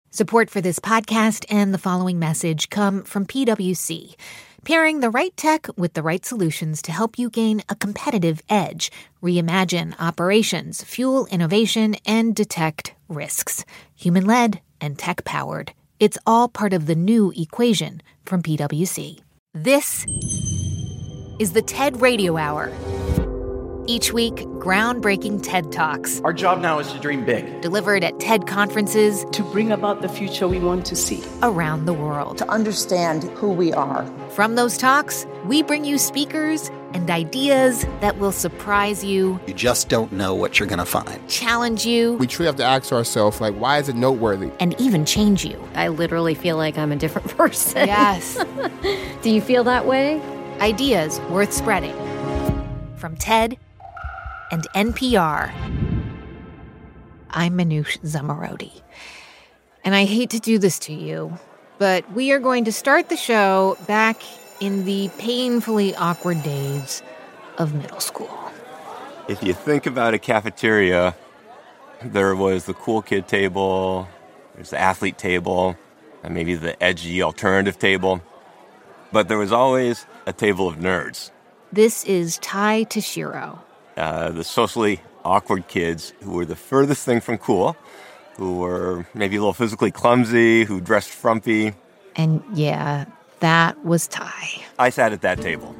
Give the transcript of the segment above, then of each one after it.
Support for this podcast and the following message come from PwC, pairing the right tech with the right solutions to help you gain a competitive edge, reimagine operations, fuel innovation, and detect risks. Human-led and tech-powered. It's all part of the new equation from PwC. This is the TED Radio Hour. Each week, groundbreaking TED Talks. Our job now is to dream big. Delivered at TED conferences. To bring about the future we want to see. Around the world. To understand who we are. From those talks, we bring you speakers and ideas that will surprise you. You just don't know what you're going to find. Challenge you. We truly have to ask ourselves, why is it noteworthy? And even change you. I literally feel like I'm a different person. Yes. Do you feel that way? Ideas worth spreading. From TED and NPR. I'm Manoush Zomorodi. And I hate to do this to you, but we are going to start the show back in the painfully awkward days of middle school. If you think about a cafeteria, there was the cool kid table, there's the athlete table, and maybe the edgy alternative table. But there was always a table of nerds. This is Tai Tashiro. The socially awkward kids who were the furthest thing from cool, who were maybe a little physically clumsy, who dressed frumpy. And yeah, that was Tai. I sat at that table.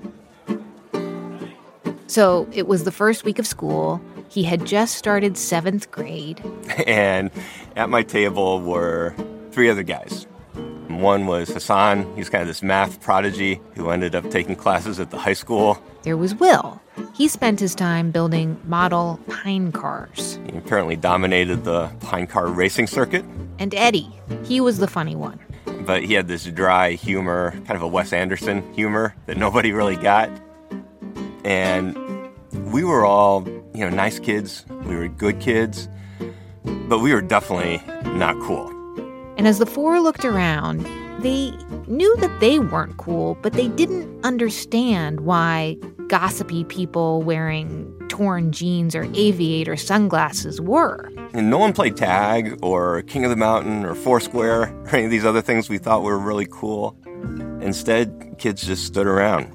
So it was the first week of school. He had just started 7th grade. And at my table were 3 other guys. One was Hassan. He was kind of this math prodigy who ended up taking classes at the high school. There was Will. He spent his time building model pine cars. He apparently dominated the pine car racing circuit. And Eddie. He was the funny one. But he had this dry humor, kind of a Wes Anderson humor that nobody really got. And we were all, nice kids. We were good kids. But we were definitely not cool. And as the 4 looked around, they knew that they weren't cool, but they didn't understand why gossipy people wearing torn jeans or aviator sunglasses were. And no one played tag or King of the Mountain or Foursquare or any of these other things we thought were really cool. Instead, kids just stood around.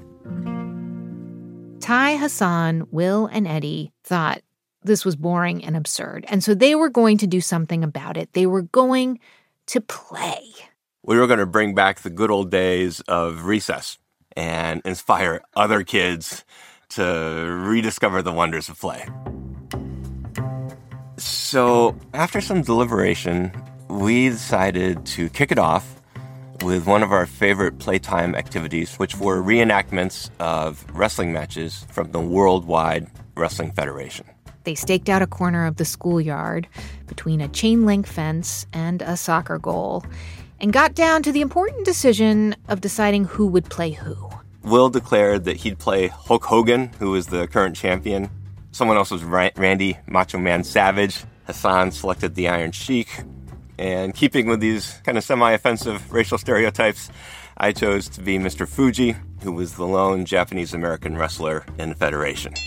Tai, Hassan, Will, and Eddie thought this was boring and absurd, and so they were going to do something about it. They were going to play. We were going to bring back the good old days of recess and inspire other kids to rediscover the wonders of play. So after some deliberation, we decided to kick it off with one of our favorite playtime activities, which were reenactments of wrestling matches from the Worldwide Wrestling Federation. They staked out a corner of the schoolyard between a chain-link fence and a soccer goal and got down to the important decision of deciding who would play who. Will declared that he'd play Hulk Hogan, who is the current champion. Someone else was Randy Macho Man Savage. Hassan selected the Iron Sheik. And keeping with these kind of semi-offensive racial stereotypes, I chose to be Mr. Fuji, who was the lone Japanese-American wrestler in the Federation.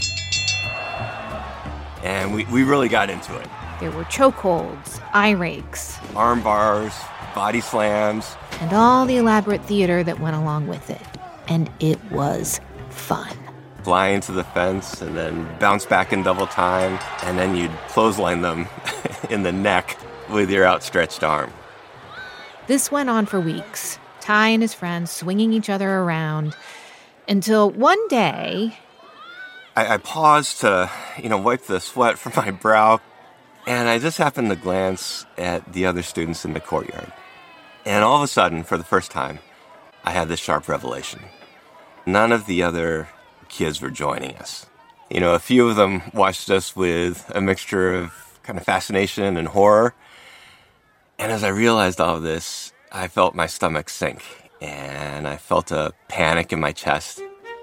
And we really got into it. There were chokeholds, eye rakes, arm bars, body slams, and all the elaborate theater that went along with it. And it was fun. Fly into the fence and then bounce back in double time, and then you'd clothesline them in the neck with your outstretched arm. This went on for weeks, Tai and his friends swinging each other around, until one day I paused to, wipe the sweat from my brow, and I just happened to glance at the other students in the courtyard. And all of a sudden, for the first time, I had this sharp revelation. None of the other kids were joining us. A few of them watched us with a mixture of kind of fascination and horror. And as I realized all of this, I felt my stomach sink, and I felt a panic in my chest.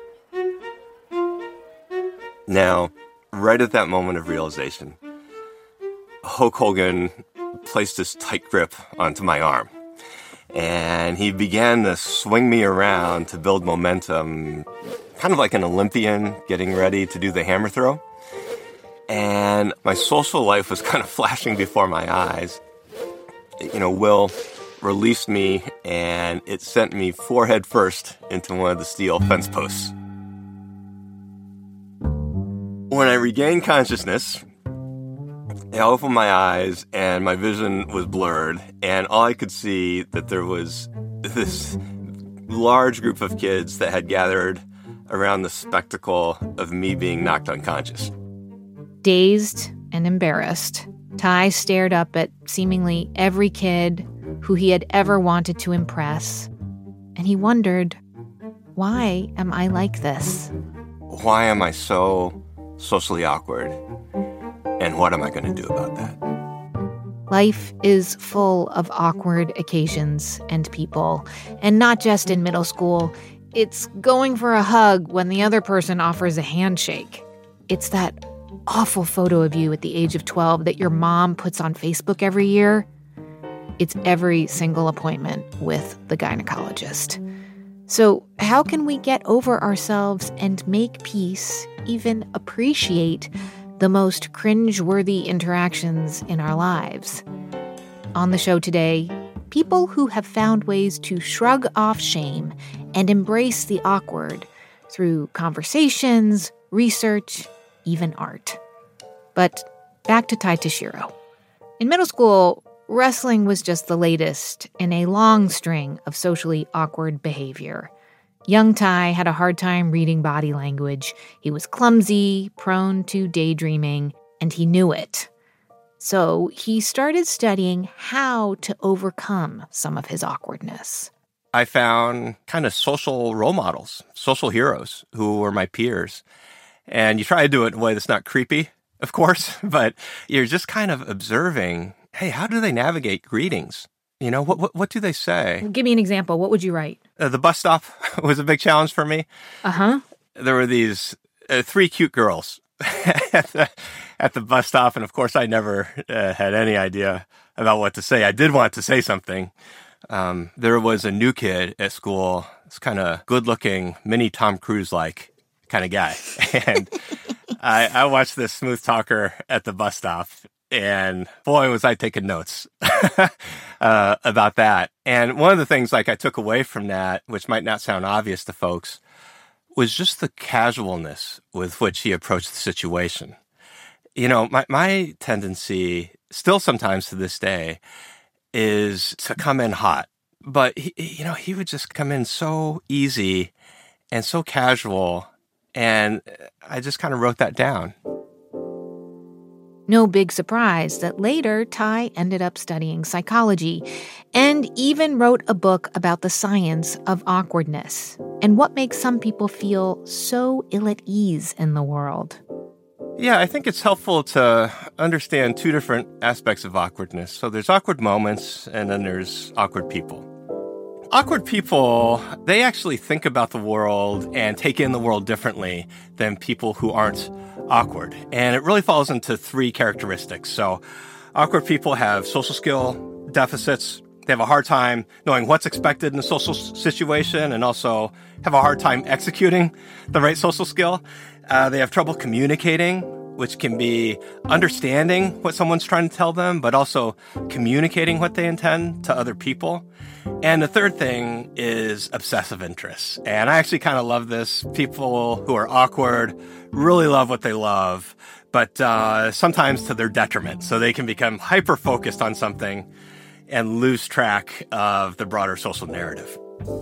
Now, right at that moment of realization, Hulk Hogan placed his tight grip onto my arm. And he began to swing me around to build momentum, kind of like an Olympian getting ready to do the hammer throw. And my social life was kind of flashing before my eyes. Will released me, and it sent me forehead first into one of the steel fence posts. When I regained consciousness, I opened my eyes, and my vision was blurred, and all I could see that there was this large group of kids that had gathered around the spectacle of me being knocked unconscious. Dazed and embarrassed, Ty stared up at seemingly every kid who he had ever wanted to impress, and he wondered, why am I like this? Why am I so socially awkward? And what am I going to do about that? Life is full of awkward occasions and people, and not just in middle school. It's going for a hug when the other person offers a handshake. It's that awful photo of you at the age of 12 that your mom puts on Facebook every year. It's every single appointment with the gynecologist. So how can we get over ourselves and make peace, even appreciate the most cringe-worthy interactions in our lives? On the show today, people who have found ways to shrug off shame and embrace the awkward through conversations, research, even art. But back to Tai Tashiro. In middle school, wrestling was just the latest in a long string of socially awkward behavior. Young Tai had a hard time reading body language. He was clumsy, prone to daydreaming, and he knew it. So he started studying how to overcome some of his awkwardness. I found kind of social role models, social heroes who were my peers. And you try to do it in a way that's not creepy, of course, but you're just kind of observing, hey, how do they navigate greetings? What do they say? Give me an example. What would you write? The bus stop was a big challenge for me. Uh-huh. There were these 3 cute girls at the bus stop, and of course I never had any idea about what to say. I did want to say something. There was a new kid at school, this kind of good-looking, mini Tom Cruise-like kind of guy. And I watched this smooth talker at the bus stop, and boy, was I taking notes about that. And one of the things I took away from that, which might not sound obvious to folks, was just the casualness with which he approached the situation. My tendency, still sometimes to this day, is to come in hot. But he would just come in so easy and so casual, and I just kind of wrote that down. No big surprise that later Tai ended up studying psychology and even wrote a book about the science of awkwardness and what makes some people feel so ill at ease in the world. Yeah, I think it's helpful to understand 2 different aspects of awkwardness. So there's awkward moments, and then there's awkward people. Awkward people, they actually think about the world and take in the world differently than people who aren't awkward. And it really falls into 3 characteristics. So awkward people have social skill deficits. They have a hard time knowing what's expected in a social situation, and also have a hard time executing the right social skill. They have trouble communicating, which can be understanding what someone's trying to tell them, but also communicating what they intend to other people. And the third thing is obsessive interests. And I actually kind of love this. People who are awkward really love what they love, but sometimes to their detriment. So they can become hyper-focused on something and lose track of the broader social narrative.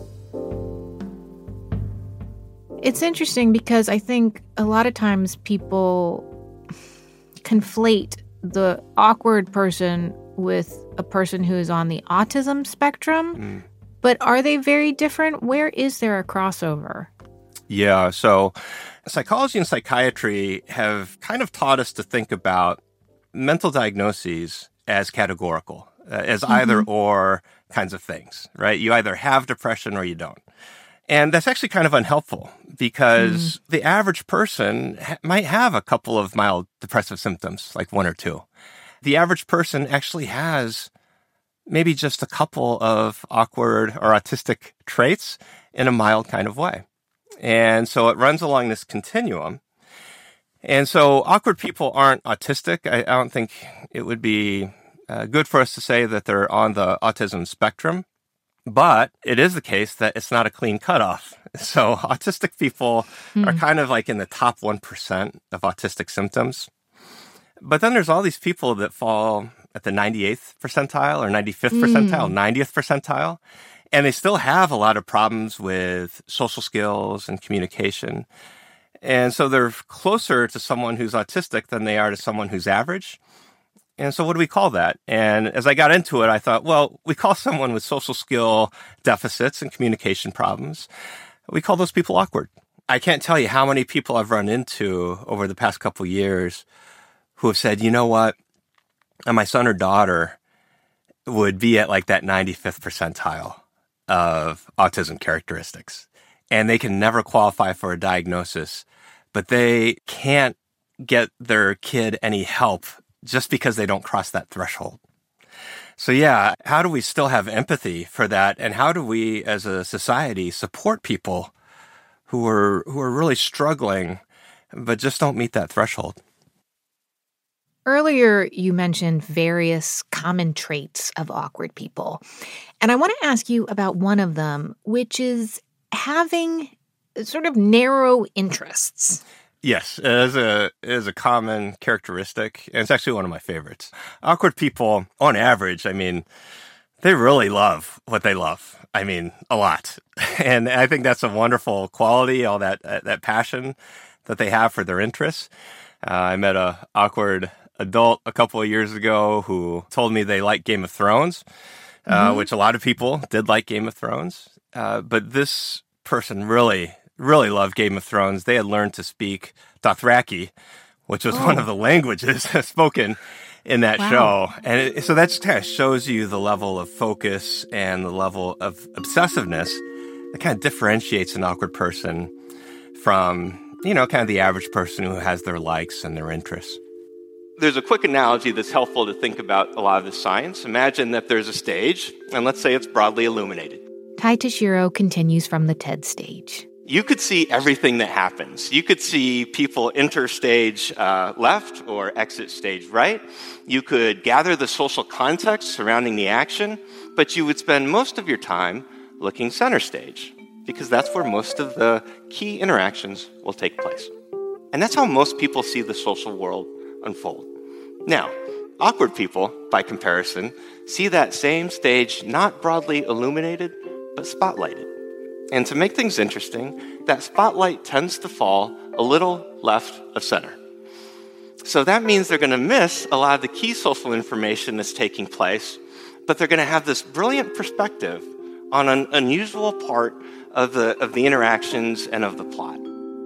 It's interesting because I think a lot of times people conflate the awkward person with a person who is on the autism spectrum. But are they very different? Where is there a crossover? Yeah, so psychology and psychiatry have kind of taught us to think about mental diagnoses as categorical, as either or kinds of things, right? You either have depression or you don't. And that's actually kind of unhelpful because the average person might have a couple of mild depressive symptoms, like 1 or 2. The average person actually has maybe just a couple of awkward or autistic traits in a mild kind of way. And so it runs along this continuum. And so awkward people aren't autistic. I don't think it would be good for us to say that they're on the autism spectrum, but it is the case that it's not a clean cutoff. So autistic people are kind of like in the top 1% of autistic symptoms. But then there's all these people that fall at the 98th percentile or 95th percentile, 90th percentile, and they still have a lot of problems with social skills and communication. And so they're closer to someone who's autistic than they are to someone who's average. And so what do we call that? And as I got into it, I thought, well, we call someone with social skill deficits and communication problems, we call those people awkward. I can't tell you how many people I've run into over the past couple of years who have said, you know what, my son or daughter would be at like that 95th percentile of autism characteristics. And they can never qualify for a diagnosis, but they can't get their kid any help just because they don't cross that threshold. So yeah, how do we still have empathy for that? And how do we as a society support people who are really struggling, but just don't meet that threshold? Earlier, you mentioned various common traits of awkward people. And I want to ask you about one of them, which is having sort of narrow interests. Yes, it is a common characteristic, and it's actually one of my favorites. Awkward people, on average, I mean, they really love what they love. I mean, a lot. And I think that's a wonderful quality, all that passion that they have for their interests. I met an awkward adult a couple of years ago who told me they like Game of Thrones, which a lot of people did like Game of Thrones. But this person really loved Game of Thrones. They had learned to speak Dothraki, which was one of the languages spoken in that show. And so that just kind of shows you the level of focus and the level of obsessiveness that kind of differentiates an awkward person from, kind of the average person who has their likes and their interests. There's a quick analogy that's helpful to think about a lot of this science. Imagine that there's a stage, and let's say it's broadly illuminated. Tai Tashiro continues from the TED stage. You could see everything that happens. You could see people enter stage left or exit stage right. You could gather the social context surrounding the action, but you would spend most of your time looking center stage because that's where most of the key interactions will take place. And that's how most people see the social world unfold. Now, awkward people, by comparison, see that same stage not broadly illuminated, but spotlighted. And to make things interesting, that spotlight tends to fall a little left of center. So that means they're going to miss a lot of the key social information that's taking place, but they're going to have this brilliant perspective on an unusual part of the interactions and of the plot.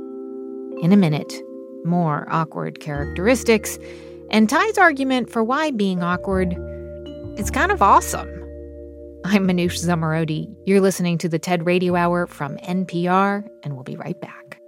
In a minute, more awkward characteristics, and Ty's argument for why being awkward is kind of awesome. I'm Manoush Zomorodi. You're listening to the TED Radio Hour from NPR, and we'll be right back.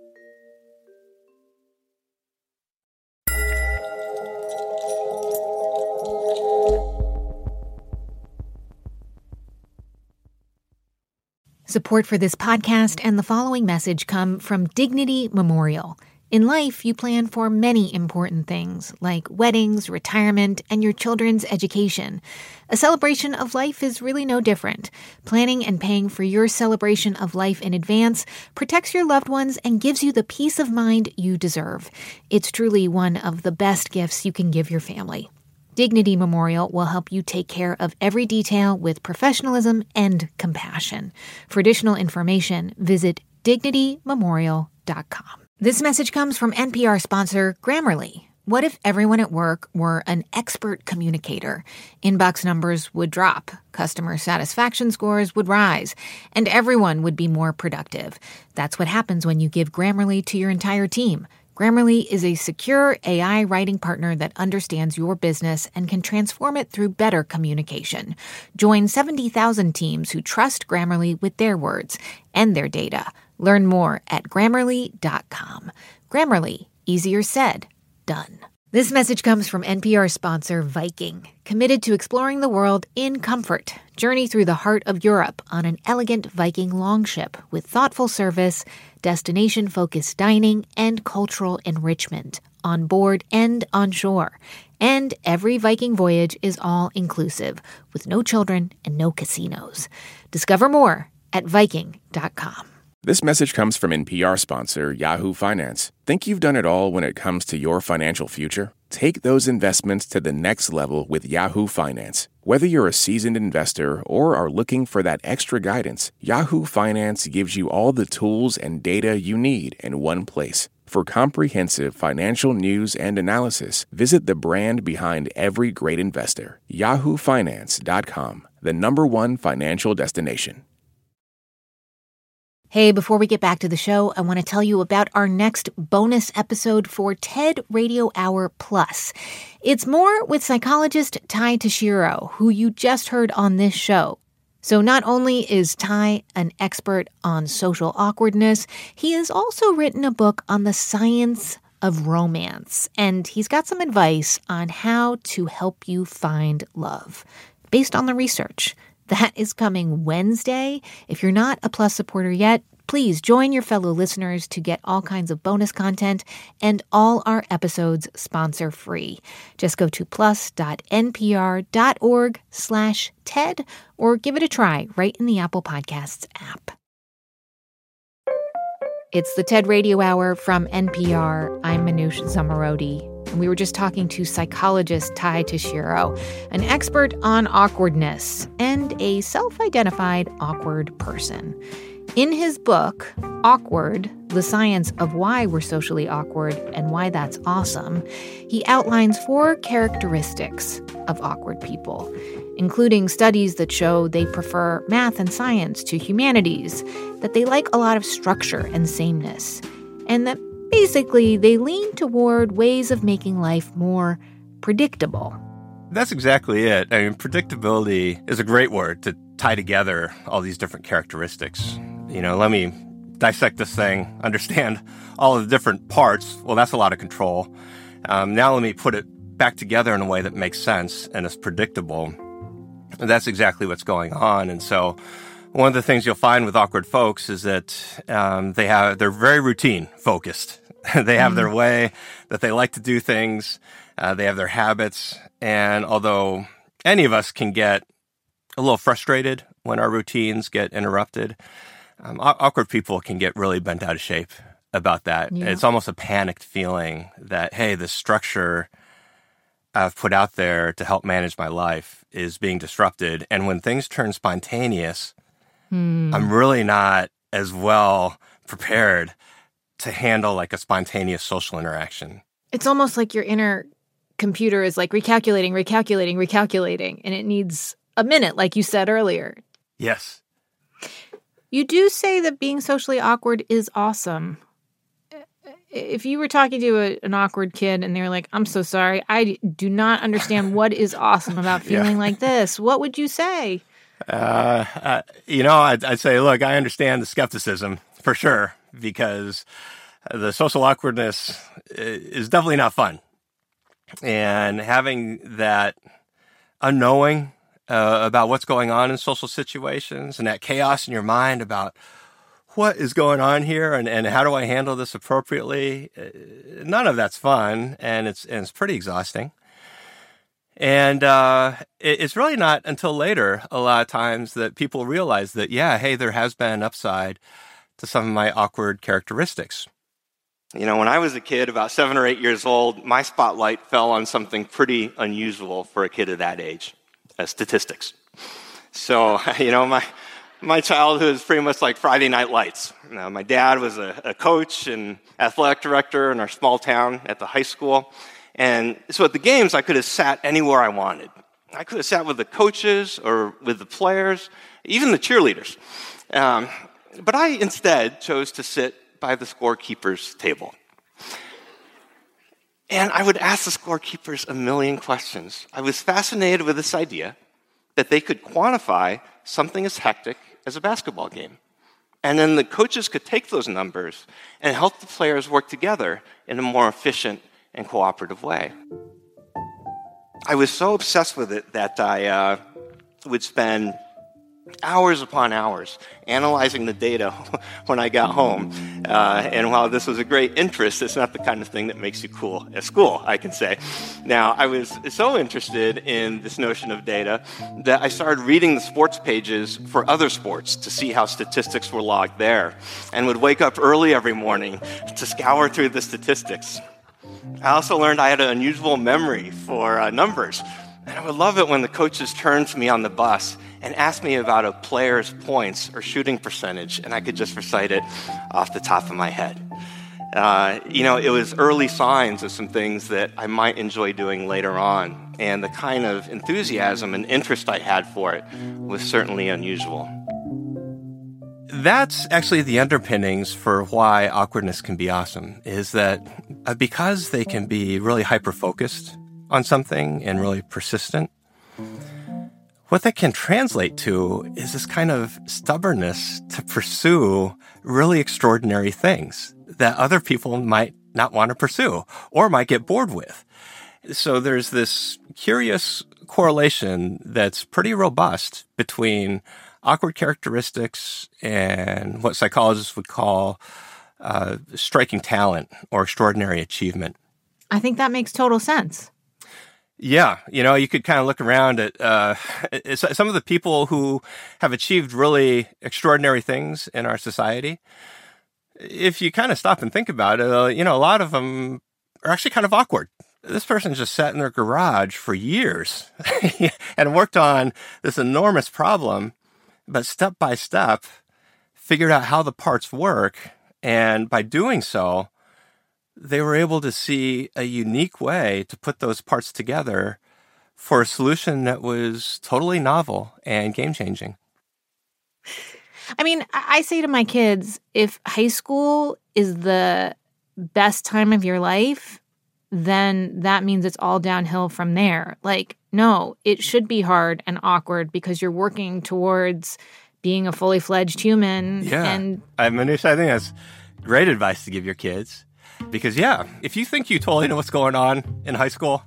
Support for this podcast and the following message come from Dignity Memorial. In life, you plan for many important things, like weddings, retirement, and your children's education. A celebration of life is really no different. Planning and paying for your celebration of life in advance protects your loved ones and gives you the peace of mind you deserve. It's truly one of the best gifts you can give your family. Dignity Memorial will help you take care of every detail with professionalism and compassion. For additional information, visit dignitymemorial.com. This message comes from NPR sponsor Grammarly. What if everyone at work were an expert communicator? Inbox numbers would drop, customer satisfaction scores would rise, and everyone would be more productive. That's what happens when you give Grammarly to your entire team. Grammarly is a secure AI writing partner that understands your business and can transform it through better communication. Join 70,000 teams who trust Grammarly with their words and their data. Learn more at Grammarly.com. Grammarly, easier said, done. This message comes from NPR sponsor Viking, committed to exploring the world in comfort. Journey through the heart of Europe on an elegant Viking longship with thoughtful service, destination-focused dining, and cultural enrichment, on board and on shore. And every Viking voyage is all-inclusive, with no children and no casinos. Discover more at Viking.com. This message comes from NPR sponsor Yahoo Finance. Think you've done it all when it comes to your financial future? Take those investments to the next level with Yahoo Finance. Whether you're a seasoned investor or are looking for that extra guidance, Yahoo Finance gives you all the tools and data you need in one place. For comprehensive financial news and analysis, visit the brand behind every great investor, yahoofinance.com, the #1 financial destination. Hey, before we get back to the show, I want to tell you about our next bonus episode for TED Radio Hour Plus. It's more with psychologist Ty Tashiro, who you just heard on this show. So not only is Ty an expert on social awkwardness, he has also written a book on the science of romance, and he's got some advice on how to help you find love, based on the research. That is coming Wednesday. If you're not a Plus supporter yet, please join your fellow listeners to get all kinds of bonus content and all our episodes sponsor-free. Just go to plus.npr.org/TED or give it a try right in the Apple Podcasts app. It's the TED Radio Hour from NPR. I'm Manoush Zomorodi. And we were just talking to psychologist Ty Tashiro, an expert on awkwardness and a self-identified awkward person. In his book, Awkward, The Science of Why We're Socially Awkward and Why That's Awesome, he outlines 4 characteristics of awkward people, including studies that show they prefer math and science to humanities, that they like a lot of structure and sameness, and that basically they lean toward ways of making life more predictable. That's exactly it. I mean, predictability is a great word to tie together all these different characteristics. You know, let me dissect this thing, understand all of the different parts. Well, that's a lot of control. Now let me put it back together in a way that makes sense and is predictable. And that's exactly what's going on. And so one of the things you'll find with awkward folks is that they're very routine focused. They have their way that they like to do things. They have their habits. And although any of us can get a little frustrated when our routines get interrupted, awkward people can get really bent out of shape about that. Yeah. It's almost a panicked feeling that, hey, the structure I've put out there to help manage my life is being disrupted. And when things turn spontaneous, I'm really not as well prepared to handle like a spontaneous social interaction. It's almost like your inner computer is like recalculating, and it needs a minute, like you said earlier. Yes. You do say that being socially awkward is awesome. If you were talking to an awkward kid and they were like, I'm so sorry, I do not understand what is awesome about feeling like this, what would you say? I'd say, look, I understand the skepticism for sure, because the social awkwardness is definitely not fun. And having that unknowing about what's going on in social situations and that chaos in your mind about what is going on here and how do I handle this appropriately, none of that's fun, and it's pretty exhausting. And it's really not until later, a lot of times, that people realize that, hey, there has been an upside to some of my awkward characteristics. You know, when I was a kid, about 7 or 8 years old, my spotlight fell on something pretty unusual for a kid of that age, statistics. So, my childhood is pretty much like Friday Night Lights. My dad was a coach and athletic director in our small town at the high school. And so at the games, I could have sat anywhere I wanted. I could have sat with the coaches or with the players, even the cheerleaders. But I instead chose to sit by the scorekeeper's table. And I would ask the scorekeepers a million questions. I was fascinated with this idea that they could quantify something as hectic as a basketball game. And then the coaches could take those numbers and help the players work together in a more efficient and cooperative way. I was so obsessed with it that I would spend hours upon hours, analyzing the data when I got home. And while this was a great interest, it's not the kind of thing that makes you cool at school, I can say. Now, I was so interested in this notion of data that I started reading the sports pages for other sports to see how statistics were logged there, and would wake up early every morning to scour through the statistics. I also learned I had an unusual memory for numbers, and I would love it when the coaches turned to me on the bus and asked me about a player's points or shooting percentage, and I could just recite it off the top of my head. It was early signs of some things that I might enjoy doing later on, and the kind of enthusiasm and interest I had for it was certainly unusual. That's actually the underpinnings for why awkwardness can be awesome, is that because they can be really hyper-focused on something and really persistent, what that can translate to is this kind of stubbornness to pursue really extraordinary things that other people might not want to pursue or might get bored with. So there's this curious correlation that's pretty robust between awkward characteristics and what psychologists would call striking talent or extraordinary achievement. I think that makes total sense. Yeah, you could kind of look around at some of the people who have achieved really extraordinary things in our society. If you kind of stop and think about it, a lot of them are actually kind of awkward. This person just sat in their garage for years and worked on this enormous problem, but step by step figured out how the parts work. And by doing so, they were able to see a unique way to put those parts together for a solution that was totally novel and game-changing. I mean, I say to my kids, if high school is the best time of your life, then that means it's all downhill from there. Like, no, it should be hard and awkward because you're working towards being a fully fledged human. Yeah. And Manisha, I think that's great advice to give your kids. Because, if you think you totally know what's going on in high school,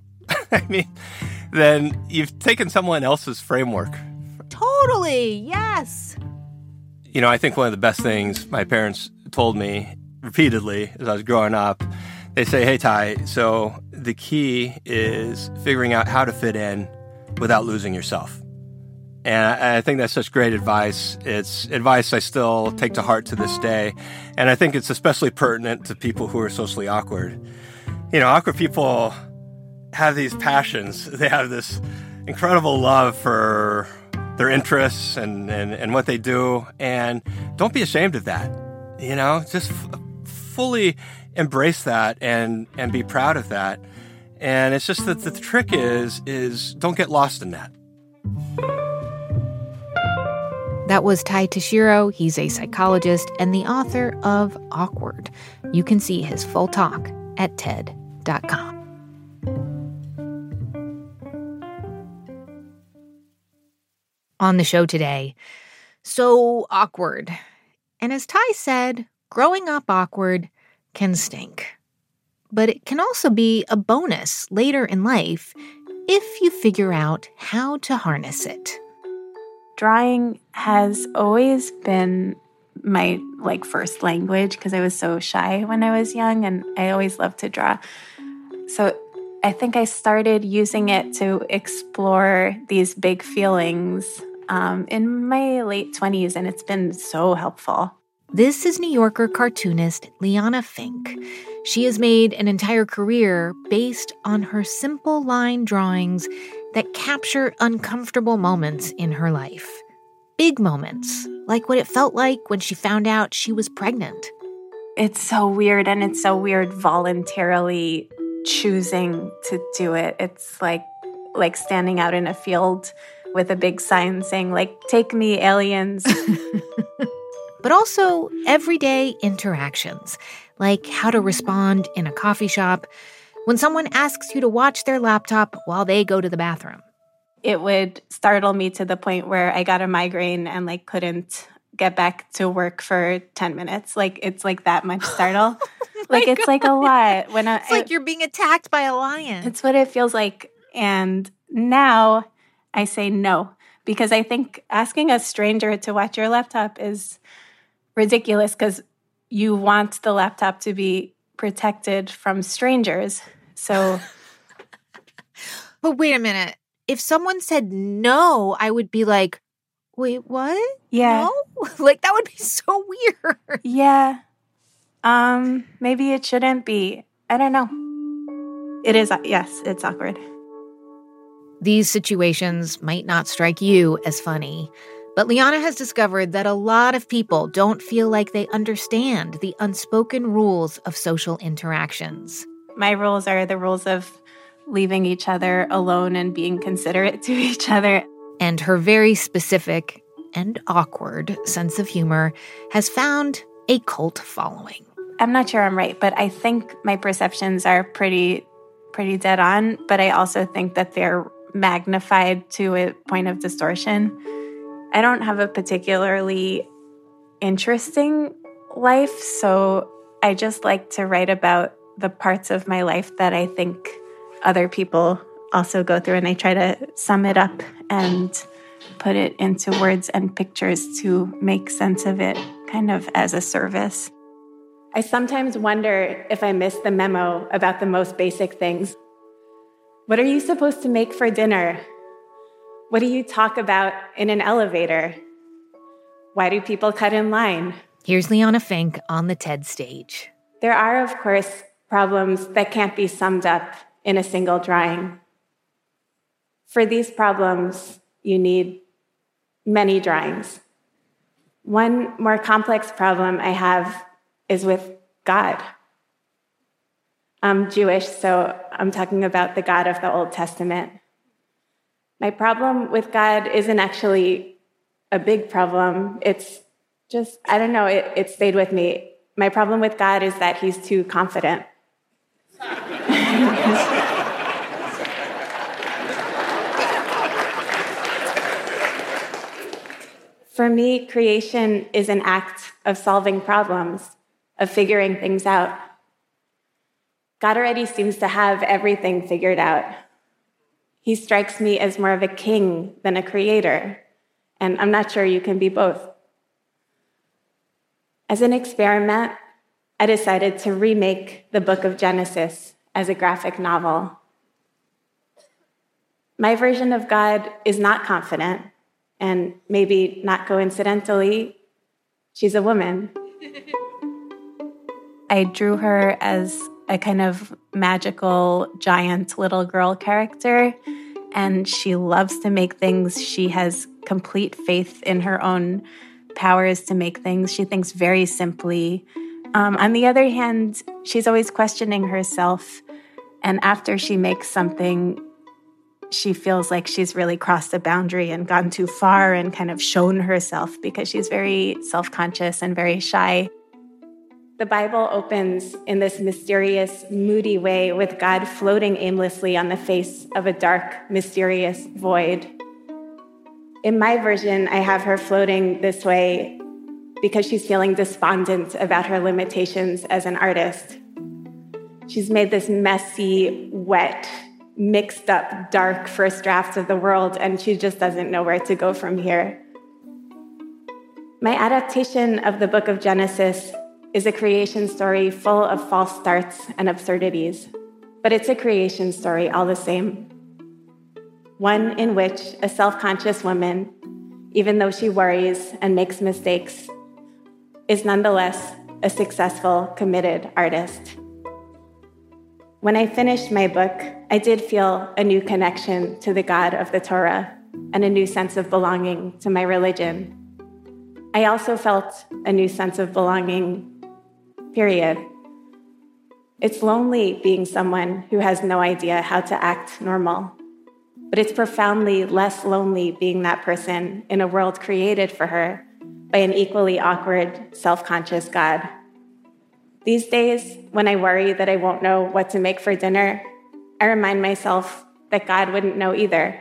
then you've taken someone else's framework. Totally, yes. I think one of the best things my parents told me repeatedly as I was growing up, they say, hey, Ty, so the key is figuring out how to fit in without losing yourself. And I think that's such great advice. It's advice I still take to heart to this day. And I think it's especially pertinent to people who are socially awkward. Awkward people have these passions. They have this incredible love for their interests and what they do. And don't be ashamed of that. Just fully embrace that and be proud of that. And it's just that the trick is don't get lost in that. That was Ty Tashiro. He's a psychologist and the author of Awkward. You can see his full talk at TED.com. On the show today, so awkward. And as Ty said, growing up awkward can stink. But it can also be a bonus later in life if you figure out how to harness it. Drawing has always been my first language because I was so shy when I was young and I always loved to draw. So I think I started using it to explore these big feelings in my late 20s, and it's been so helpful. This is New Yorker cartoonist Liana Fink. She has made an entire career based on her simple line drawings that capture uncomfortable moments in her life. Big moments, like what it felt like when she found out she was pregnant. It's so weird, and it's so weird voluntarily choosing to do it. It's like standing out in a field with a big sign saying, take me, aliens. But also everyday interactions, like how to respond in a coffee shop when someone asks you to watch their laptop while they go to the bathroom. It would startle me to the point where I got a migraine and couldn't get back to work for 10 minutes. It's that much startle. It's God. A lot. It's like you're being attacked by a lion. It's what it feels like. And now I say no, because I think asking a stranger to watch your laptop is ridiculous because you want the laptop to be protected from strangers. So, but wait a minute. If someone said no, I would be like, wait, what? Yeah. No? Like, that would be so weird. Yeah. Maybe it shouldn't be. I don't know. It is, yes, it's awkward. These situations might not strike you as funny, but Liana has discovered that a lot of people don't feel like they understand the unspoken rules of social interactions. My rules are the rules of leaving each other alone and being considerate to each other. And her very specific and awkward sense of humor has found a cult following. I'm not sure I'm right, but I think my perceptions are pretty dead on, but I also think that they're magnified to a point of distortion. I don't have a particularly interesting life, so I just like to write about the parts of my life that I think other people also go through, and I try to sum it up and put it into words and pictures to make sense of it, kind of as a service. I sometimes wonder if I missed the memo about the most basic things. What are you supposed to make for dinner? What do you talk about in an elevator? Why do people cut in line? Here's Liana Finck on the TED stage. There are, of course, problems that can't be summed up in a single drawing. For these problems, you need many drawings. One more complex problem I have is with God. I'm Jewish, so I'm talking about the God of the Old Testament. My problem with God isn't actually a big problem. It's just, I don't know, it stayed with me. My problem with God is that he's too confident. For me, creation is an act of solving problems, of figuring things out. God already seems to have everything figured out. He strikes me as more of a king than a creator, and I'm not sure you can be both. As an experiment, I decided to remake the book of Genesis as a graphic novel. My version of God is not confident, and maybe not coincidentally, she's a woman. I drew her as a kind of magical, giant little girl character, and she loves to make things. She has complete faith in her own powers to make things. She thinks very simply. On the other hand, she's always questioning herself, and after she makes something, she feels like she's really crossed a boundary and gone too far and kind of shown herself because she's very self-conscious and very shy. The Bible opens in this mysterious, moody way with God floating aimlessly on the face of a dark, mysterious void. In my version, I have her floating this way because she's feeling despondent about her limitations as an artist. She's made this messy, wet, mixed up, dark first draft of the world, and she just doesn't know where to go from here. My adaptation of the book of Genesis is a creation story full of false starts and absurdities, but it's a creation story all the same. One in which a self-conscious woman, even though she worries and makes mistakes, is nonetheless a successful, committed artist. When I finished my book, I did feel a new connection to the God of the Torah and a new sense of belonging to my religion. I also felt a new sense of belonging, period. It's lonely being someone who has no idea how to act normal, but it's profoundly less lonely being that person in a world created for her by an equally awkward, self-conscious God. These days, when I worry that I won't know what to make for dinner, I remind myself that God wouldn't know either.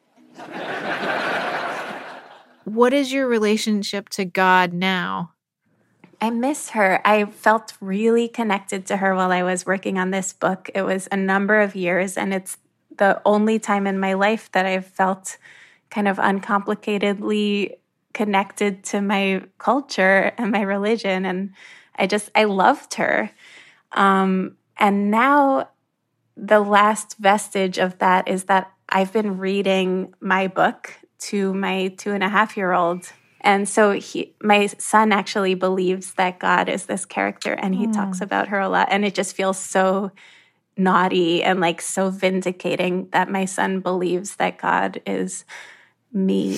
What is your relationship to God now? I miss her. I felt really connected to her while I was working on this book. It was a number of years, and it's the only time in my life that I've felt kind of uncomplicatedly connected to my culture and my religion. And I loved her. And now the last vestige of that is that I've been reading my book to my 2.5-year-old. And so my son actually believes that God is this character, and he talks about her a lot. And it just feels so naughty and like so vindicating that my son believes that God is me.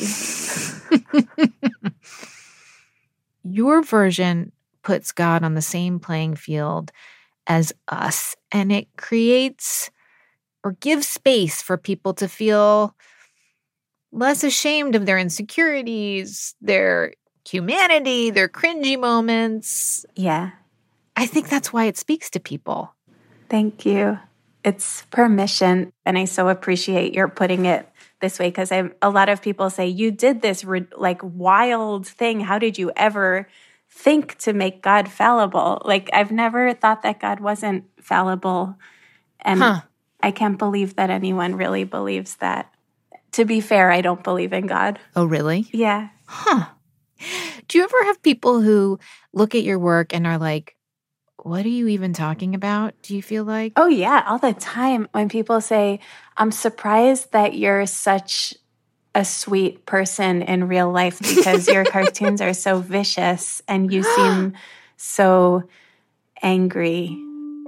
Your version puts God on the same playing field as us, and it creates or gives space for people to feel less ashamed of their insecurities, their humanity, their cringy moments. Yeah. I think that's why it speaks to people. Thank you. It's permission, and I so appreciate your putting it this way, because a lot of people say, you did this like wild thing. How did you ever think to make God fallible? Like, I've never thought that God wasn't fallible, and I can't believe that anyone really believes that. To be fair, I don't believe in God. Oh, really? Yeah. Do you ever have people who look at your work and are like, what are you even talking about? Do you feel like? Oh, yeah, all the time. When people say, I'm surprised that you're such a sweet person in real life because your cartoons are so vicious and you seem so angry.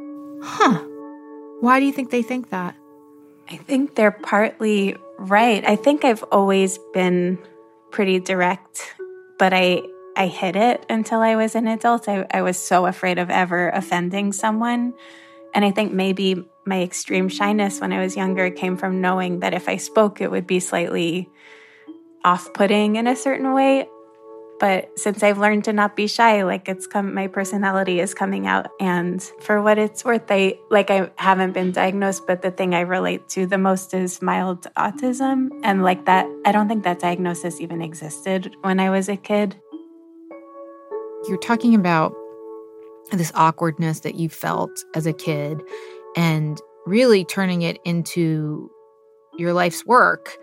Why do you think they think that? I think they're partly right. I think I've always been pretty direct, but I hid it until I was an adult. I was so afraid of ever offending someone. And I think maybe my extreme shyness when I was younger came from knowing that if I spoke, it would be slightly off-putting in a certain way. But since I've learned to not be shy, like my personality is coming out. And for what it's worth, I haven't been diagnosed, but the thing I relate to the most is mild autism. And like that, I don't think that diagnosis even existed when I was a kid. You're talking about this awkwardness that you felt as a kid and really turning it into your life's work.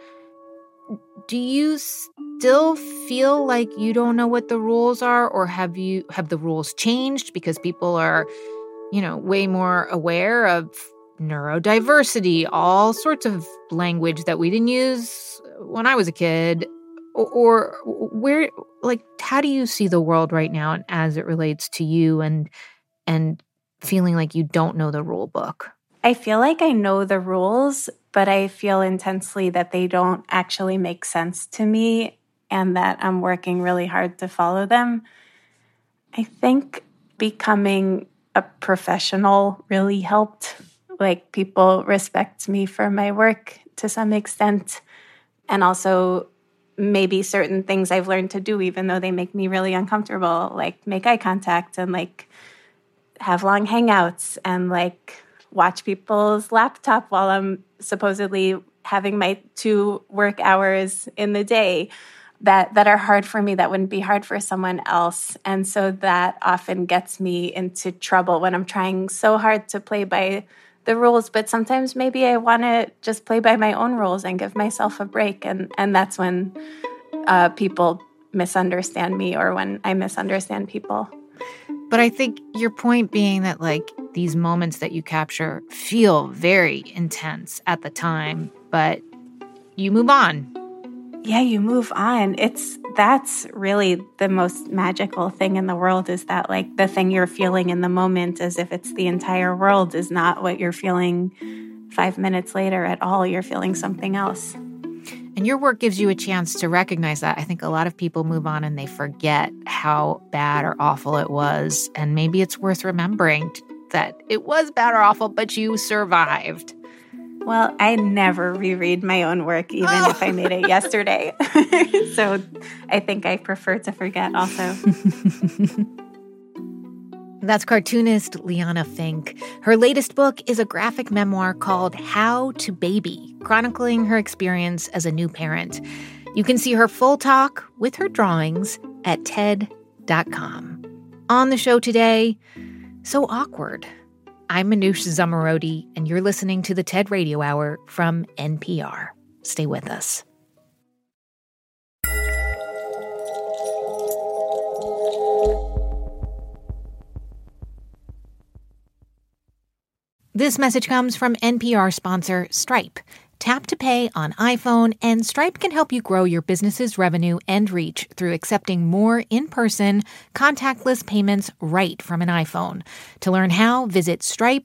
Do you still feel like you don't know what the rules are, or have the rules changed because people are, way more aware of neurodiversity, all sorts of language that we didn't use when I was a kid? Or where, how do you see the world right now as it relates to you and feeling like you don't know the rule book? I feel like I know the rules, but I feel intensely that they don't actually make sense to me and that I'm working really hard to follow them. I think becoming a professional really helped. Like, people respect me for my work to some extent, and also maybe certain things I've learned to do, even though they make me really uncomfortable, like make eye contact and like have long hangouts and like watch people's laptop while I'm supposedly having my 2 work hours in the day that are hard for me, that wouldn't be hard for someone else. And so that often gets me into trouble when I'm trying so hard to play by the rules, but sometimes maybe I want to just play by my own rules and give myself a break. And that's when people misunderstand me, or when I misunderstand people. But I think your point being that these moments that you capture feel very intense at the time, but you move on. Yeah, you move on. That's really the most magical thing in the world, is that the thing you're feeling in the moment, as if it's the entire world, is not what you're feeling 5 minutes later at all. You're feeling something else. And your work gives you a chance to recognize that. I think a lot of people move on and they forget how bad or awful it was. And maybe it's worth remembering that it was bad or awful, but you survived. Well, I never reread my own work, even if I made it yesterday. So I think I prefer to forget also. That's cartoonist Liana Finck. Her latest book is a graphic memoir called How to Baby, chronicling her experience as a new parent. You can see her full talk with her drawings at TED.com. On the show today, so awkward. I'm Manoush Zomorodi, and you're listening to the TED Radio Hour from NPR. Stay with us. This message comes from NPR sponsor Stripe. Tap to pay on iPhone, and Stripe can help you grow your business's revenue and reach through accepting more in-person, contactless payments right from an iPhone. To learn how, visit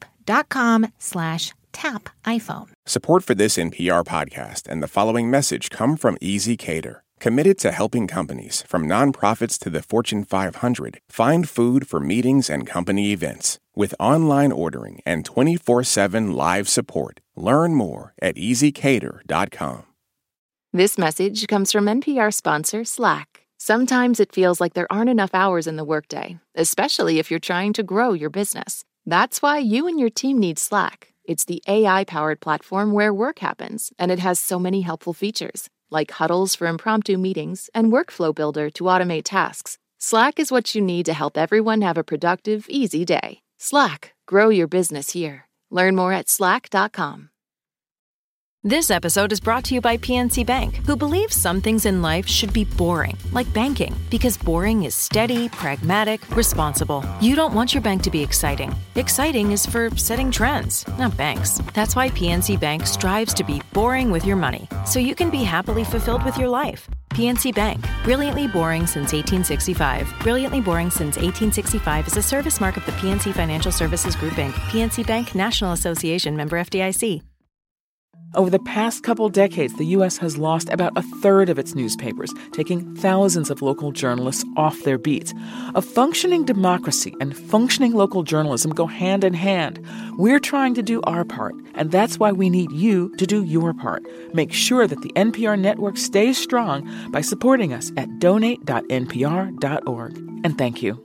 stripe.com/tapiphone. Support for this NPR podcast and the following message come from Easy Cater, committed to helping companies, from nonprofits to the Fortune 500, find food for meetings and company events. With online ordering and 24/7 live support. Learn more at easycater.com. This message comes from NPR sponsor Slack. Sometimes it feels like there aren't enough hours in the workday, especially if you're trying to grow your business. That's why you and your team need Slack. It's the AI-powered platform where work happens, and it has so many helpful features, like huddles for impromptu meetings and Workflow Builder to automate tasks. Slack is what you need to help everyone have a productive, easy day. Slack, grow your business here. Learn more at slack.com. This episode is brought to you by PNC Bank, who believes some things in life should be boring, like banking, because boring is steady, pragmatic, responsible. You don't want your bank to be exciting. Exciting is for setting trends, not banks. That's why PNC Bank strives to be boring with your money, so you can be happily fulfilled with your life. PNC Bank, brilliantly boring since 1865. Brilliantly boring since 1865 is a service mark of the PNC Financial Services Group, Inc., PNC Bank, National Association, member FDIC. Over the past couple decades, the U.S. has lost about a third of its newspapers, taking thousands of local journalists off their beats. A functioning democracy and functioning local journalism go hand in hand. We're trying to do our part, and that's why we need you to do your part. Make sure that the NPR network stays strong by supporting us at donate.npr.org. And thank you.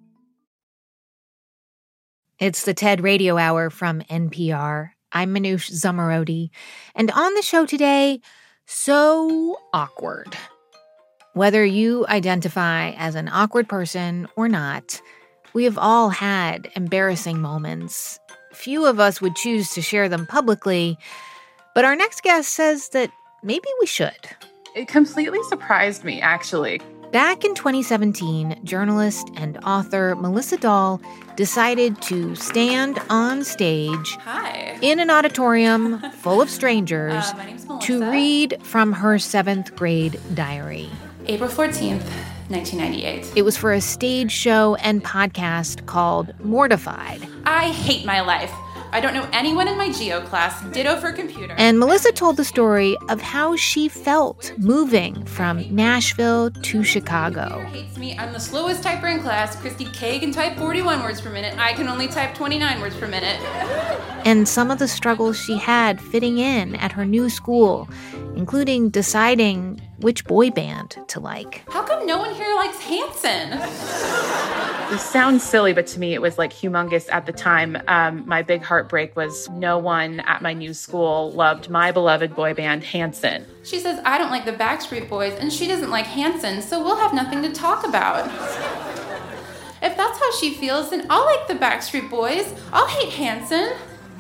It's the TED Radio Hour from NPR. I'm Manoush Zomorodi, and on the show today, so awkward. Whether you identify as an awkward person or not, we have all had embarrassing moments. Few of us would choose to share them publicly, but our next guest says that maybe we should. It completely surprised me, actually. Back in 2017, journalist and author Melissa Dahl decided to stand on stage in an auditorium full of strangers to read from her 7th grade diary. April 14th, 1998. It was for a stage show and podcast called Mortified. I hate my life. I don't know anyone in my geo class. Ditto for computer. And Melissa told the story of how she felt moving from Nashville to Chicago. Hates me. I'm the slowest typer in class. Christy K can type 41 words per minute. I can only type 29 words per minute. And some of the struggles she had fitting in at her new school, including deciding which boy band to like. How come no one here likes Hanson? This sounds silly, but to me it was like humongous at the time. My big heartbreak was no one at my new school loved my beloved boy band, Hanson. She says, I don't like the Backstreet Boys, and she doesn't like Hanson, so we'll have nothing to talk about. If that's how she feels, then I'll like the Backstreet Boys. I'll hate Hanson.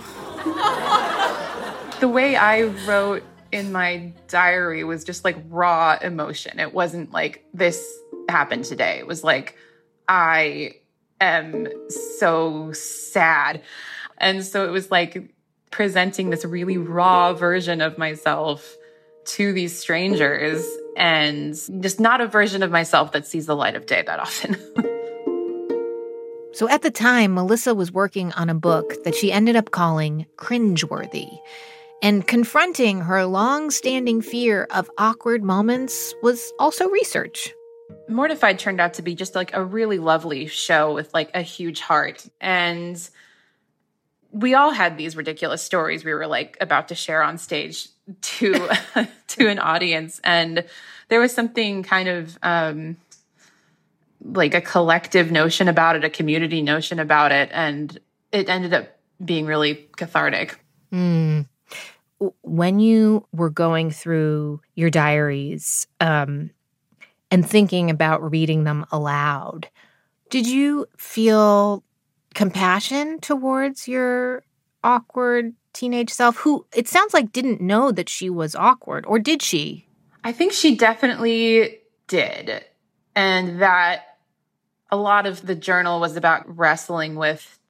The way I wrote in my diary was just like raw emotion. It wasn't like this happened today. It was like, I am so sad. And so it was like presenting this really raw version of myself to these strangers, and just not a version of myself that sees the light of day that often. So at the time, Melissa was working on a book that she ended up calling Cringeworthy. And confronting her long-standing fear of awkward moments was also research. Mortified turned out to be just like a really lovely show with like a huge heart. And we all had these ridiculous stories we were like about to share on stage to an audience. And there was something kind of like a collective notion about it, a community notion about it. And it ended up being really cathartic. When you were going through your diaries and thinking about reading them aloud, did you feel compassion towards your awkward teenage self, who it sounds like didn't know that she was awkward, or did she? I think she definitely did. And that a lot of the journal was about wrestling with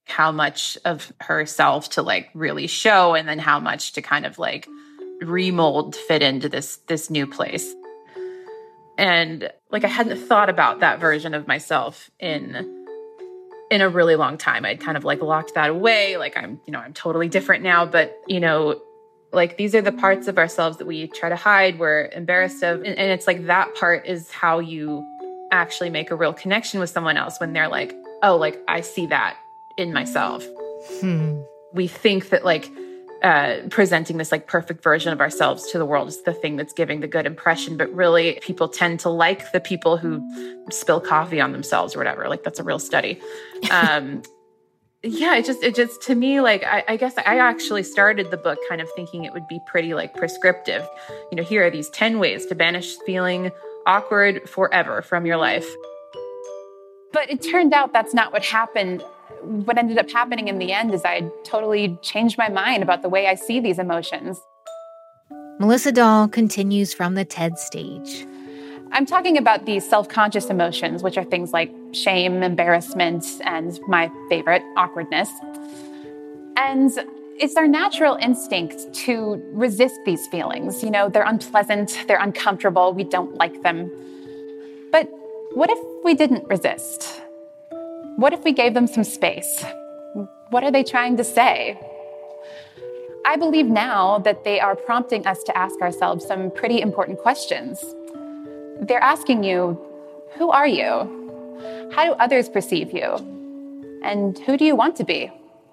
how much of herself to like really show, and then how much to kind of like remold, fit into this new place. And like, I hadn't thought about that version of myself in a really long time. I'd kind of like locked that away. Like I'm totally different now, but like these are the parts of ourselves that we try to hide, we're embarrassed of. And it's like that part is how you actually make a real connection with someone else, when they're like, oh, like I see that in myself. We think that like presenting this like perfect version of ourselves to the world is the thing that's giving the good impression. But really, people tend to like the people who spill coffee on themselves or whatever. Like that's a real study. Yeah, it just to me, like, I guess I actually started the book kind of thinking it would be pretty like prescriptive. Here are these 10 ways to banish feeling awkward forever from your life. But it turned out that's not what happened. What ended up happening in the end is I totally changed my mind about the way I see these emotions. Melissa Dahl continues from the TED stage. I'm talking about these self-conscious emotions, which are things like shame, embarrassment, and my favorite, awkwardness. And it's our natural instinct to resist these feelings. They're unpleasant, they're uncomfortable, we don't like them. But what if we didn't resist? What if we gave them some space? What are they trying to say? I believe now that they are prompting us to ask ourselves some pretty important questions. They're asking you, who are you? How do others perceive you? And who do you want to be?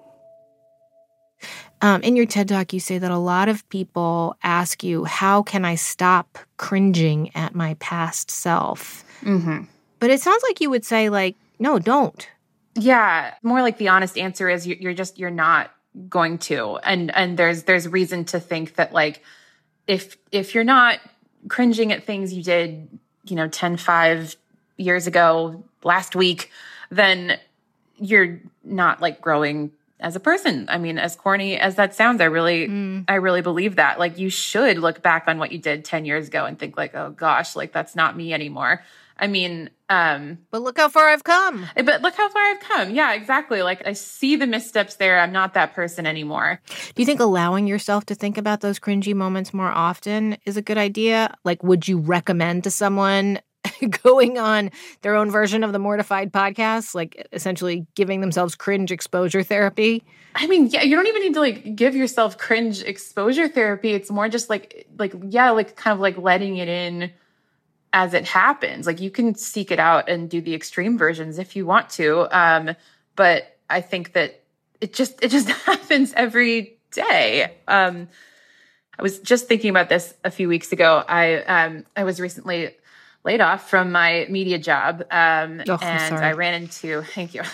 In your TED Talk, you say that a lot of people ask you, how can I stop cringing at my past self? Mm-hmm. But it sounds like you would say, like, no, don't. Yeah, more like the honest answer is you're not going to. And there's reason to think that, like, if you're not cringing at things you did, 5 years ago, last week, then you're not like growing as a person. I mean, as corny as that sounds, I really believe that. Like, you should look back on what you did 10 years ago and think like, oh gosh, like that's not me anymore. I mean, but look how far I've come. Yeah, exactly. Like, I see the missteps there. I'm not that person anymore. Do you think allowing yourself to think about those cringy moments more often is a good idea? Like, would you recommend to someone going on their own version of the Mortified podcast, like essentially giving themselves cringe exposure therapy? I mean, yeah, you don't even need to like give yourself cringe exposure therapy. It's more just like kind of like letting it in as it happens. Like, you can seek it out and do the extreme versions if you want to. But I think that it just happens every day. I was just thinking about this a few weeks ago. I was recently laid off from my media job. And I ran into, thank you.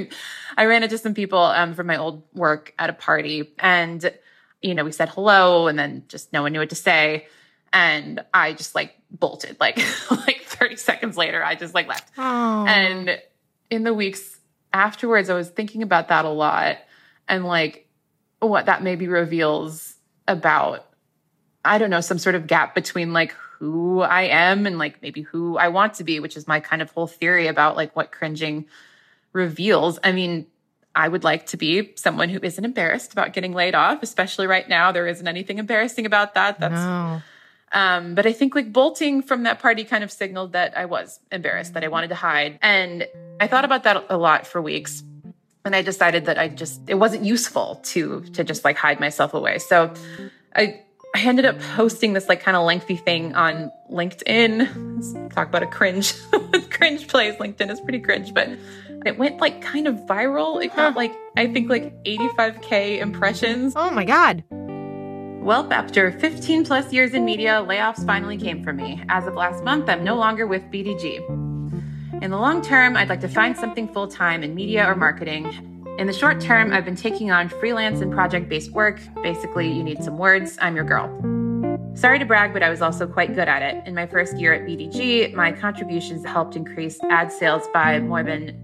I ran into some people from my old work at a party, and, we said hello, and then just no one knew what to say. And I just like bolted, like 30 seconds later, I just like left. Aww. And in the weeks afterwards, I was thinking about that a lot, and like what that maybe reveals about, I don't know, some sort of gap between like who I am and like maybe who I want to be, which is my kind of whole theory about like what cringing reveals. I mean, I would like to be someone who isn't embarrassed about getting laid off, especially right now. There isn't anything embarrassing about that. No. But I think like bolting from that party kind of signaled that I was embarrassed, that I wanted to hide. And I thought about that a lot for weeks. And I decided that it wasn't useful to just like hide myself away. So I ended up posting this like kind of lengthy thing on LinkedIn. Let's talk about a cringe place. LinkedIn is pretty cringe, but it went like kind of viral. It got like, I think like 85K impressions. Oh my God. Well, after 15 plus years in media, layoffs finally came for me. As of last month, I'm no longer with BDG. In the long term, I'd like to find something full-time in media or marketing. In the short term, I've been taking on freelance and project-based work. Basically, you need some words, I'm your girl. Sorry to brag, but I was also quite good at it. In my first year at BDG, my contributions helped increase ad sales by more than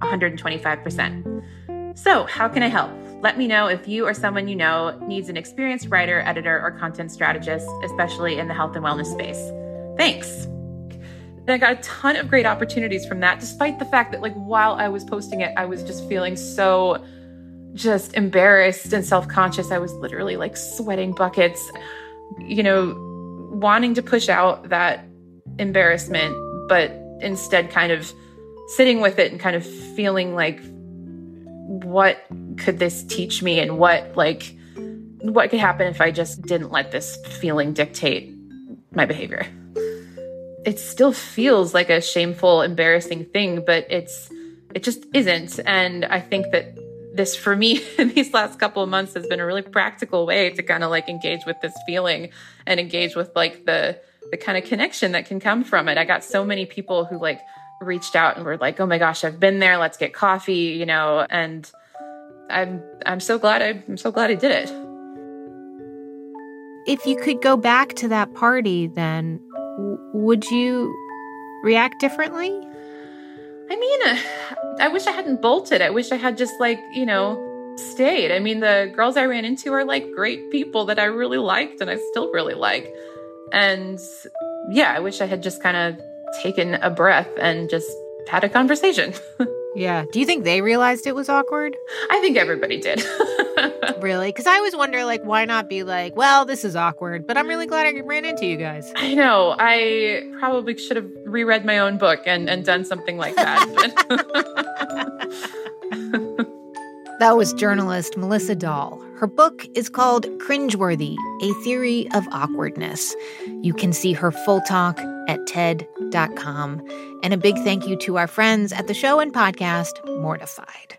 125%. So, how can I help? Let me know if you or someone you know needs an experienced writer, editor, or content strategist, especially in the health and wellness space. Thanks. And I got a ton of great opportunities from that, despite the fact that like while I was posting it, I was just feeling so just embarrassed and self-conscious. I was literally like sweating buckets, wanting to push out that embarrassment, but instead kind of sitting with it and kind of feeling like, what could this teach me, and what could happen if I just didn't let this feeling dictate my behavior? It still feels like a shameful, embarrassing thing, but it just isn't. And I think that this, for me, in these last couple of months has been a really practical way to kind of like engage with this feeling and engage with like the kind of connection that can come from it. I got so many people who like reached out and were like, oh my gosh, I've been there. Let's get coffee, and I'm so glad I did it. If you could go back to that party, then would you react differently? I mean, I wish I hadn't bolted. I wish I had just stayed. I mean, the girls I ran into are like great people that I really liked and I still really like. And yeah, I wish I had just kind of taken a breath and just had a conversation. Yeah. Do you think they realized it was awkward? I think everybody did. Really? Because I always wonder, why not be like, well, this is awkward, but I'm really glad I ran into you guys. I know. I probably should have reread my own book and done something like that. That was journalist Melissa Dahl. Her book is called Cringeworthy, A Theory of Awkwardness. You can see her full talk at TED.com. And a big thank you to our friends at the show and podcast, Mortified.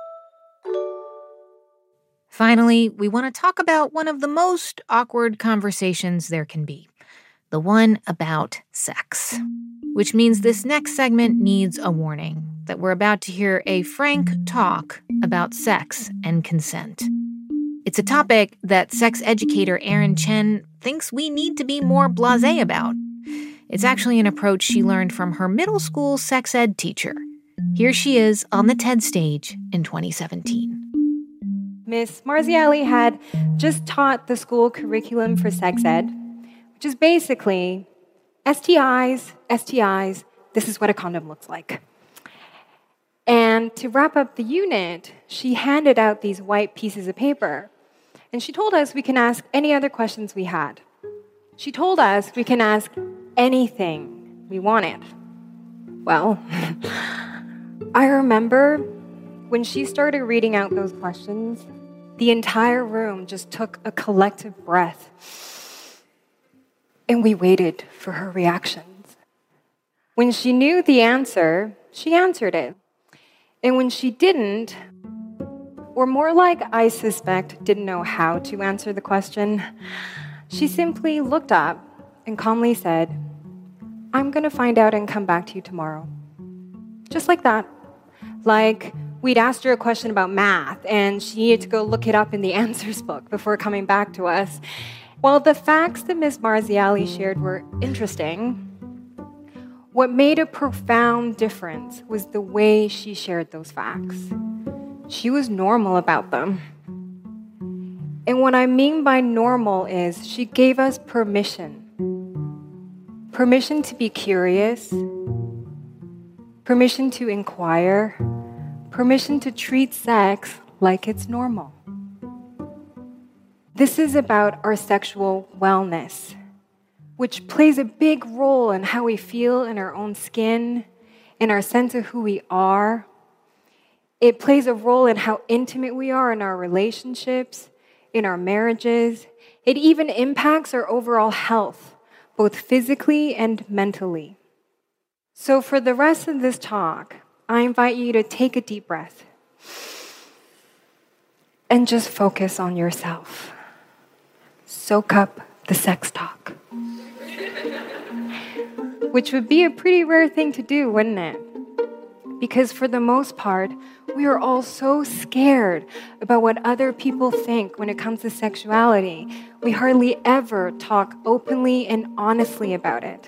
Finally, we want to talk about one of the most awkward conversations there can be, the one about sex. Which means this next segment needs a warning that we're about to hear a frank talk about sex and consent. It's a topic that sex educator Erin Chen thinks we need to be more blasé about. It's actually an approach she learned from her middle school sex ed teacher. Here she is on the TED stage in 2017. Miss Marziali had just taught the school curriculum for sex ed, which is basically STIs, this is what a condom looks like. And to wrap up the unit, she handed out these white pieces of paper. And she told us we can ask any other questions we had. She told us we can ask anything we wanted. Well, I remember when she started reading out those questions, the entire room just took a collective breath. And we waited for her reactions. When she knew the answer, she answered it. And when she didn't, or more like I suspect didn't know how to answer the question, she simply looked up and calmly said, I'm going to find out and come back to you tomorrow. Just like that. Like we'd asked her a question about math, and she needed to go look it up in the answers book before coming back to us. While the facts that Ms. Marziali shared were interesting, what made a profound difference was the way she shared those facts. She was normal about them. And what I mean by normal is she gave us permission. Permission to be curious, permission to inquire, permission to treat sex like it's normal. This is about our sexual wellness, which plays a big role in how we feel in our own skin, in our sense of who we are. It plays a role in how intimate we are in our relationships, in our marriages. It even impacts our overall health, both physically and mentally. So for the rest of this talk, I invite you to take a deep breath and just focus on yourself. Soak up the sex talk. Which would be a pretty rare thing to do, wouldn't it? Because for the most part, we are all so scared about what other people think when it comes to sexuality. We hardly ever talk openly and honestly about it.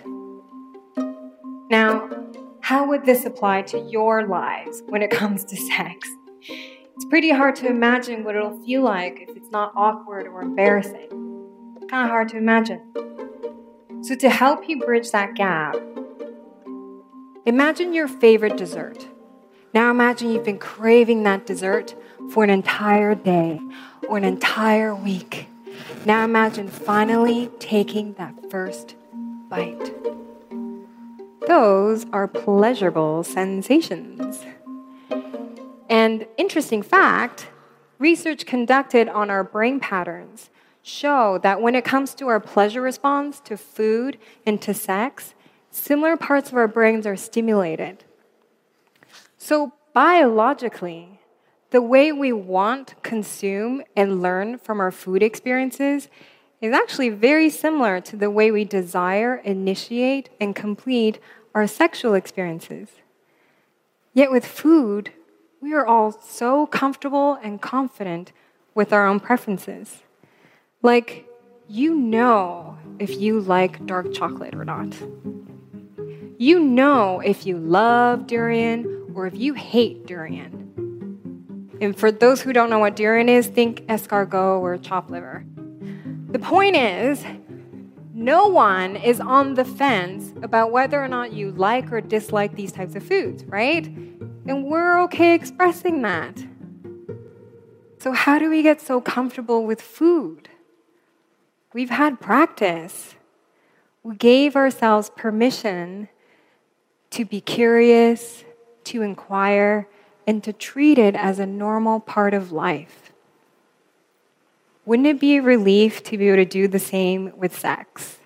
Now, how would this apply to your lives when it comes to sex? It's pretty hard to imagine what it'll feel like if it's not awkward or embarrassing. Kind of hard to imagine. So to help you bridge that gap, imagine your favorite dessert. Now imagine you've been craving that dessert for an entire day or an entire week. Now imagine finally taking that first bite. Those are pleasurable sensations. And interesting fact, research conducted on our brain patterns show that when it comes to our pleasure response to food and to sex, similar parts of our brains are stimulated. So biologically, the way we want, consume, and learn from our food experiences is actually very similar to the way we desire, initiate, and complete our sexual experiences. Yet with food, we are all so comfortable and confident with our own preferences. Like, you know if you like dark chocolate or not. You know if you love durian or if you hate durian. And for those who don't know what durian is, think escargot or chopped liver. The point is, no one is on the fence about whether or not you like or dislike these types of foods, right? And we're okay expressing that. So how do we get so comfortable with food? We've had practice. We gave ourselves permission to be curious, to inquire, and to treat it as a normal part of life. Wouldn't it be a relief to be able to do the same with sex?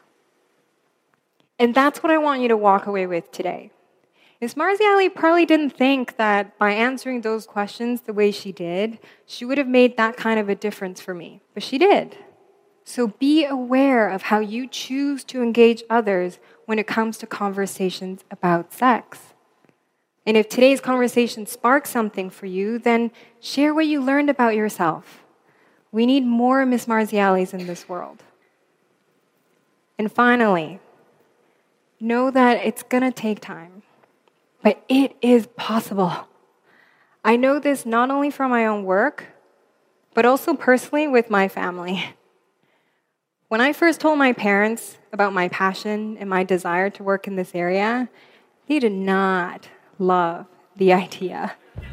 And that's what I want you to walk away with today. Ms. Marziali probably didn't think that by answering those questions the way she did, she would have made that kind of a difference for me, but she did. So be aware of how you choose to engage others when it comes to conversations about sex. And if today's conversation sparks something for you, then share what you learned about yourself. We need more Ms. Marzialis in this world. And finally, know that it's going to take time, but it is possible. I know this not only from my own work, but also personally with my family. When I first told my parents about my passion and my desire to work in this area, they did not love the idea.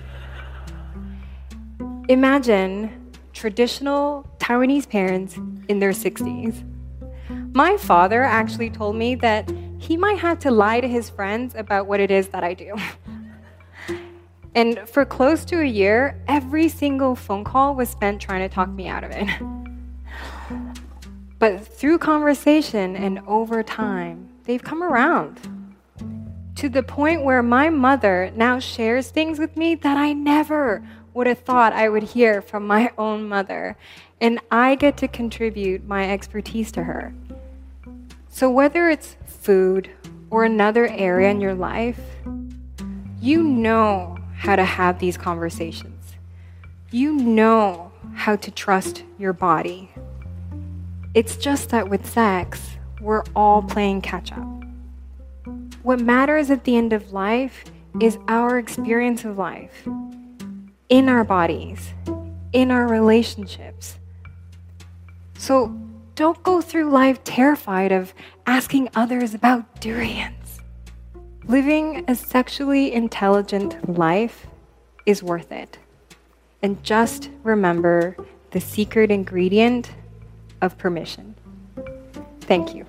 Imagine traditional Taiwanese parents in their 60s. My father actually told me that he might have to lie to his friends about what it is that I do. And for close to a year, every single phone call was spent trying to talk me out of it. But through conversation and over time, they've come around. To the point where my mother now shares things with me that I never would have thought I would hear from my own mother. And I get to contribute my expertise to her. So whether it's food or another area in your life, you know how to have these conversations. You know how to trust your body. It's just that with sex, we're all playing catch up. What matters at the end of life is our experience of life in our bodies, in our relationships. So don't go through life terrified of asking others about durians. Living a sexually intelligent life is worth it. And just remember the secret ingredient of permission. Thank you.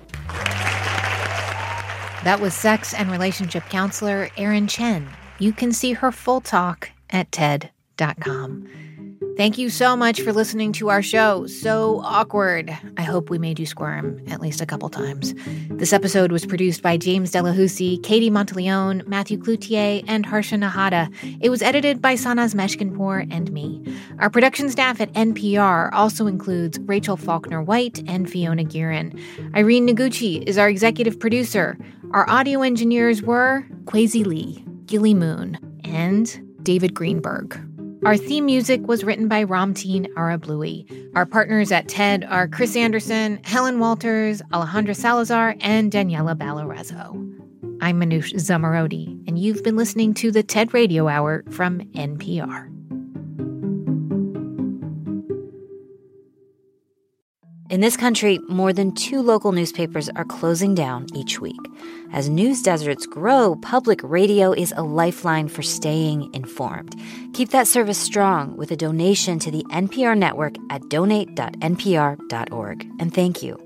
That was sex and relationship counselor Erin Chen. You can see her full talk at TED.com. Thank you so much for listening to our show. So awkward. I hope we made you squirm at least a couple times. This episode was produced by James Delahousie, Katie Monteleone, Matthew Cloutier, and Harsha Nahata. It was edited by Sanaz Meshkinpour and me. Our production staff at NPR also includes Rachel Faulkner-White and Fiona Guerin. Irene Noguchi is our executive producer. Our audio engineers were Kwesi Lee, Gilly Moon, and David Greenberg. Our theme music was written by Ramteen Arablouei. Our partners at TED are Chris Anderson, Helen Walters, Alejandra Salazar, and Daniela Balarezo. I'm Manoush Zomorodi, and you've been listening to the TED Radio Hour from NPR. In this country, more than 2 local newspapers are closing down each week. As news deserts grow, public radio is a lifeline for staying informed. Keep that service strong with a donation to the NPR network at donate.npr.org. And thank you.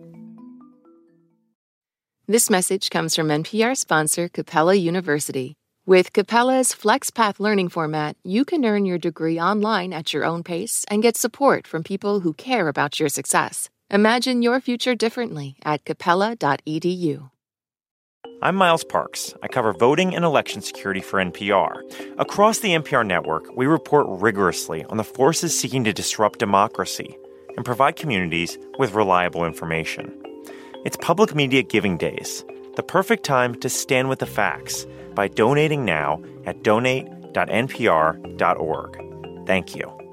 This message comes from NPR sponsor Capella University. With Capella's FlexPath learning format, you can earn your degree online at your own pace and get support from people who care about your success. Imagine your future differently at capella.edu. I'm Miles Parks. I cover voting and election security for NPR. Across the NPR network, we report rigorously on the forces seeking to disrupt democracy and provide communities with reliable information. It's Public Media Giving Days, the perfect time to stand with the facts by donating now at donate.npr.org. Thank you.